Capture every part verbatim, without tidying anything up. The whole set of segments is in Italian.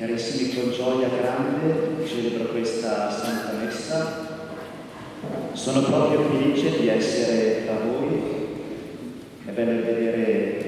Carissimi, con gioia grande celebro questa Santa Messa. Sono proprio felice di essere tra voi. È bello vedere,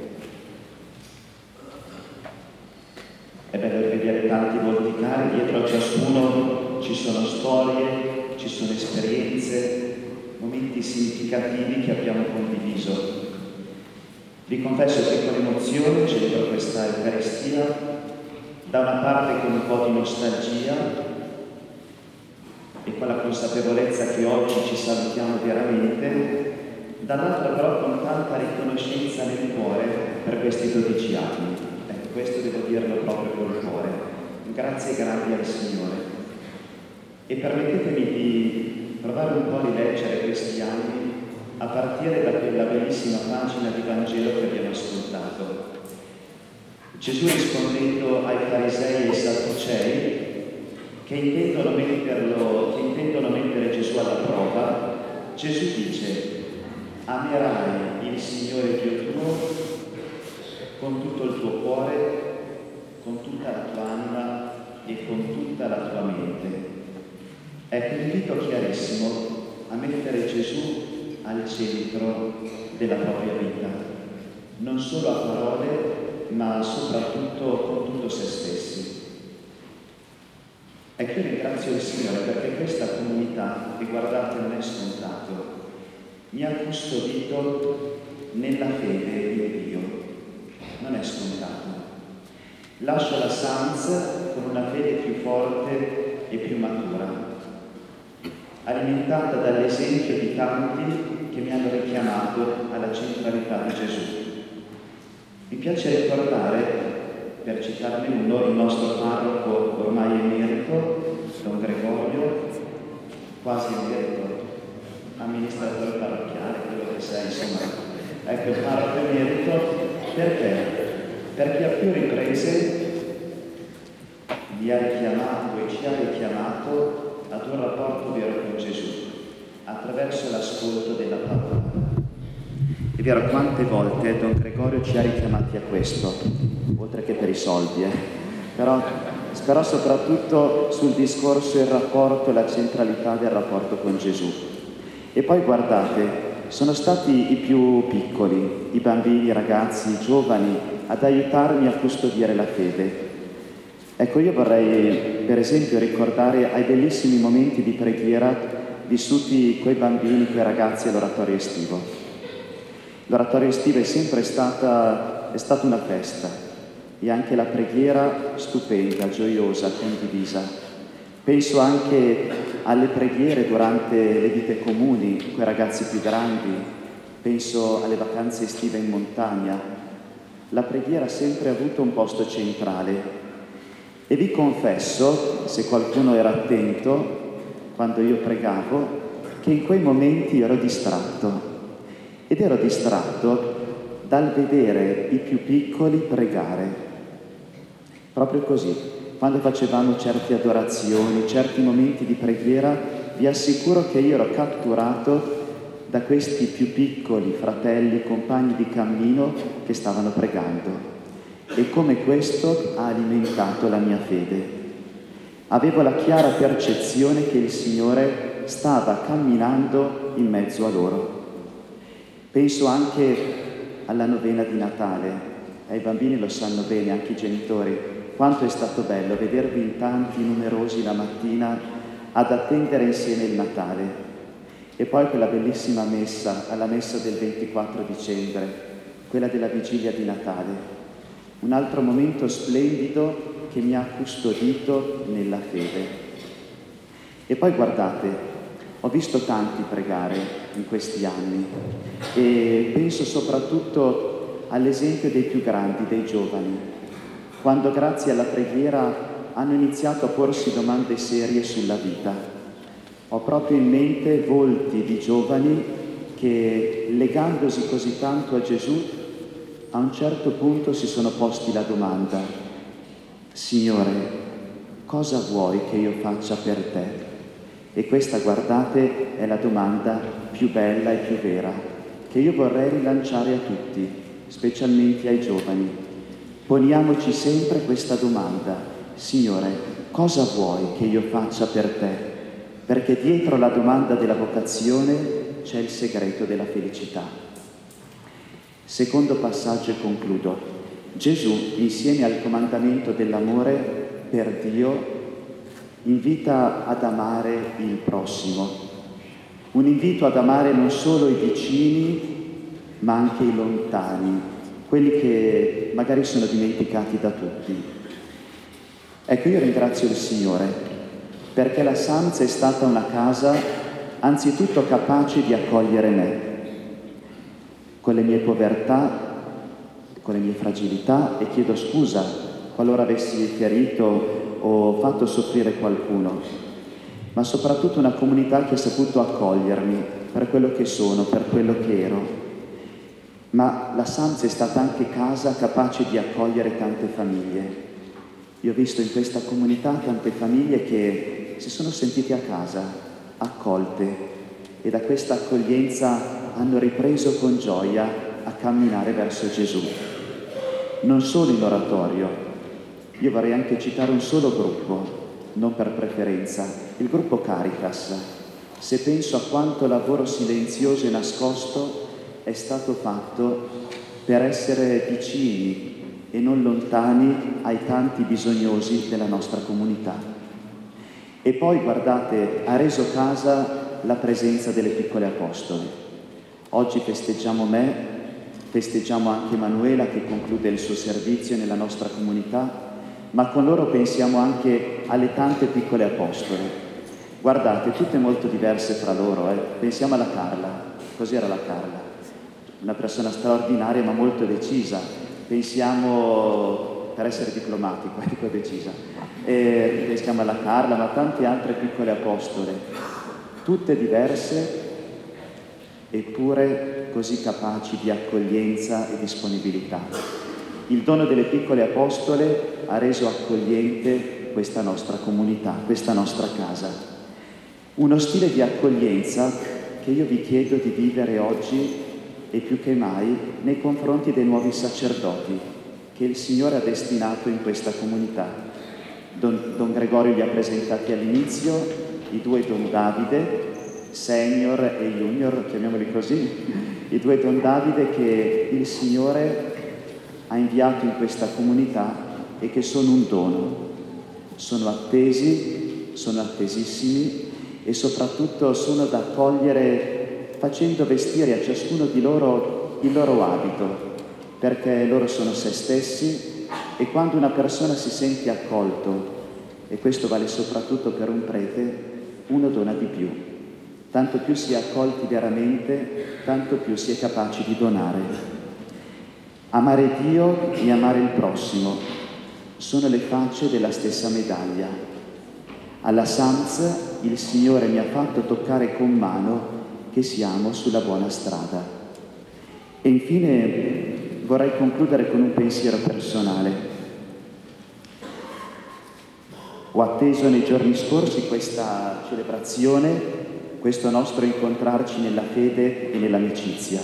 è bello vedere tanti volti cari. Dietro a ciascuno ci sono storie, ci sono esperienze, momenti significativi che abbiamo condiviso. Vi confesso che con emozione celebro questa Eucaristia, da una parte con un po' di nostalgia e con la consapevolezza che oggi ci salutiamo veramente, dall'altra però con tanta riconoscenza nel cuore per questi dodici anni. Ecco, questo devo dirlo proprio col cuore. Grazie grandi al Signore. E permettetemi di provare un po' a rileggere questi anni a partire da quella bellissima pagina di Vangelo che abbiamo ascoltato. Gesù, rispondendo ai farisei e ai sadducei che intendono metterlo, che intendono mettere Gesù alla prova, Gesù dice: amerai il Signore Dio tuo con tutto il tuo cuore, con tutta la tua anima e con tutta la tua mente. È un invito chiarissimo a mettere Gesù al centro della propria vita, non solo a parole, ma soprattutto con tutto se stessi. E io ringrazio il Signore perché questa comunità, che guardate non è scontato, mi ha custodito nella fede in Dio. Non è scontato. Lascio la Sanz con una fede più forte e più matura, alimentata dall'esempio di tanti che mi hanno richiamato alla centralità di Gesù. Mi piace ricordare, per citarne uno, il nostro parroco ormai emerito, Don Gregorio, quasi emerito, amministratore parrocchiale, quello che sei, insomma. Ecco, il parroco emerito, perché? Perché a più riprese vi ha richiamato e ci ha richiamato ad un rapporto vero con Gesù, attraverso l'ascolto della parola. È vero, quante volte Don Gregorio ci ha richiamati a questo, oltre che per i soldi, eh? però, però soprattutto sul discorso, il rapporto e la centralità del rapporto con Gesù. E poi guardate, sono stati i più piccoli, i bambini, i ragazzi, i giovani, ad aiutarmi a custodire la fede. Ecco, io vorrei per esempio ricordare ai bellissimi momenti di preghiera vissuti quei bambini, quei ragazzi all'oratorio estivo. L'oratorio estivo è sempre stata, è stata una festa, e anche la preghiera stupenda, gioiosa, condivisa. Penso anche alle preghiere durante le vite comuni, quei ragazzi più grandi, penso alle vacanze estive in montagna. La preghiera ha sempre avuto un posto centrale. E vi confesso, se qualcuno era attento, quando io pregavo, che in quei momenti ero distratto. Ed ero distratto dal vedere i più piccoli pregare. Proprio così, quando facevamo certe adorazioni, certi momenti di preghiera, vi assicuro che io ero catturato da questi più piccoli fratelli, compagni di cammino che stavano pregando. E come questo ha alimentato la mia fede. Avevo la chiara percezione che il Signore stava camminando in mezzo a loro. Penso anche alla novena di Natale, e i bambini lo sanno bene, anche i genitori, quanto è stato bello vedervi in tanti, numerosi la mattina ad attendere insieme il Natale. E poi quella bellissima messa, alla messa del ventiquattro dicembre, quella della vigilia di Natale. Un altro momento splendido che mi ha custodito nella fede. E poi guardate, ho visto tanti pregare in questi anni e penso soprattutto all'esempio dei più grandi, dei giovani, quando grazie alla preghiera hanno iniziato a porsi domande serie sulla vita. Ho proprio in mente volti di giovani che, legandosi così tanto a Gesù, a un certo punto si sono posti la domanda: Signore, cosa vuoi che io faccia per te? E questa, guardate, è la domanda più bella e più vera, che io vorrei rilanciare a tutti, specialmente ai giovani. Poniamoci sempre questa domanda: Signore, cosa vuoi che io faccia per te? Perché dietro la domanda della vocazione c'è il segreto della felicità. Secondo passaggio e concludo. Gesù, insieme al comandamento dell'amore per Dio, invita ad amare il prossimo. Un invito ad amare non solo i vicini, ma anche i lontani, quelli che magari sono dimenticati da tutti. Ecco, io ringrazio il Signore perché la Sanz è stata una casa anzitutto capace di accogliere me, con le mie povertà, con le mie fragilità, e chiedo scusa qualora avessi ferito o fatto soffrire qualcuno, ma soprattutto una comunità che ha saputo accogliermi per quello che sono, per quello che ero. Ma la Sanz è stata anche casa capace di accogliere tante famiglie. Io ho visto in questa comunità tante famiglie che si sono sentite a casa, accolte, e da questa accoglienza hanno ripreso con gioia a camminare verso Gesù. Non solo in oratorio, io vorrei anche citare un solo gruppo, non per preferenza, il gruppo Caritas. Se penso a quanto lavoro silenzioso e nascosto è stato fatto per essere vicini e non lontani ai tanti bisognosi della nostra comunità. E poi, guardate, ha reso casa la presenza delle piccole apostoli. Oggi festeggiamo me, festeggiamo anche Manuela che conclude il suo servizio nella nostra comunità, ma con loro pensiamo anche alle tante piccole apostole. Guardate, tutte molto diverse fra loro, eh. Pensiamo alla Carla, cos'era la Carla? Una persona straordinaria ma molto decisa. Pensiamo, per essere diplomatico, dico decisa, e pensiamo alla Carla, ma tante altre piccole apostole, tutte diverse, eppure così capaci di accoglienza e disponibilità. Il dono delle piccole apostole ha reso accogliente questa nostra comunità, questa nostra casa. Uno stile di accoglienza che io vi chiedo di vivere oggi e più che mai nei confronti dei nuovi sacerdoti che il Signore ha destinato in questa comunità. Don, Don Gregorio li ha presentati all'inizio, i due Don Davide, Senior e Junior, chiamiamoli così, i due Don Davide che il Signore ha inviato in questa comunità e che sono un dono. Sono attesi, sono attesissimi e soprattutto sono da accogliere facendo vestire a ciascuno di loro il loro abito, perché loro sono se stessi, e quando una persona si sente accolto, e questo vale soprattutto per un prete, uno dona di più. Tanto più si è accolti veramente, tanto più si è capaci di donare. Amare Dio e amare il prossimo sono le facce della stessa medaglia. Alla Sanz il Signore mi ha fatto toccare con mano che siamo sulla buona strada. E infine vorrei concludere con un pensiero personale. Ho atteso nei giorni scorsi questa celebrazione, questo nostro incontrarci nella fede e nell'amicizia,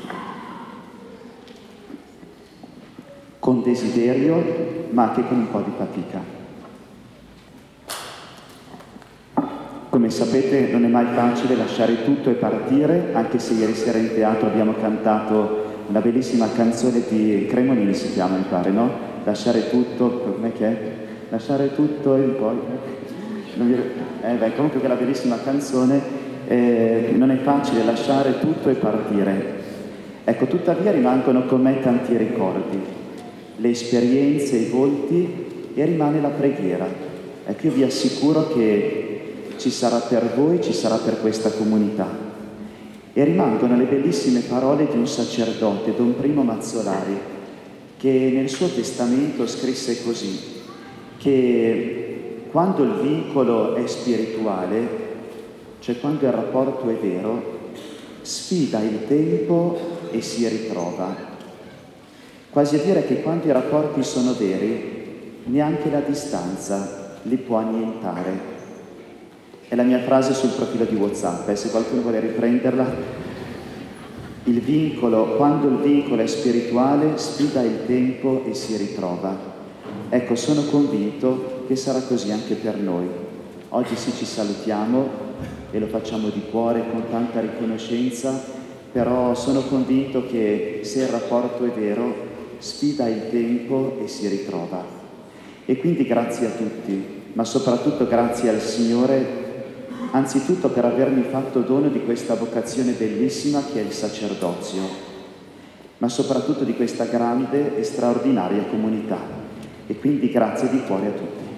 con desiderio ma anche con un po' di fatica. Come sapete non è mai facile lasciare tutto e partire, anche se ieri sera in teatro abbiamo cantato una bellissima canzone di Cremonini, si chiama, mi pare, no? Lasciare tutto, com'è che è? Lasciare tutto e poi... Non mi... eh, beh, comunque quella bellissima canzone, eh, non è facile lasciare tutto e partire. Ecco, tuttavia rimangono con me tanti ricordi, le esperienze, i volti, e rimane la preghiera. Ecco, io vi assicuro che ci sarà per voi, ci sarà per questa comunità. E rimangono le bellissime parole di un sacerdote, Don Primo Mazzolari, che nel suo testamento scrisse così, che quando il vincolo è spirituale, cioè quando il rapporto è vero, sfida il tempo e si ritrova. Quasi a dire che quando i rapporti sono veri, neanche la distanza li può annientare. È la mia frase sul profilo di WhatsApp, eh, se qualcuno vuole riprenderla. Il vincolo, quando il vincolo è spirituale, sfida il tempo e si ritrova. Ecco, sono convinto che sarà così anche per noi. Oggi sì, ci salutiamo e lo facciamo di cuore con tanta riconoscenza, però sono convinto che se il rapporto è vero, sfida il tempo e si ritrova. E quindi grazie a tutti, ma soprattutto grazie al Signore, anzitutto per avermi fatto dono di questa vocazione bellissima che è il sacerdozio, ma soprattutto di questa grande e straordinaria comunità. E quindi grazie di cuore a tutti.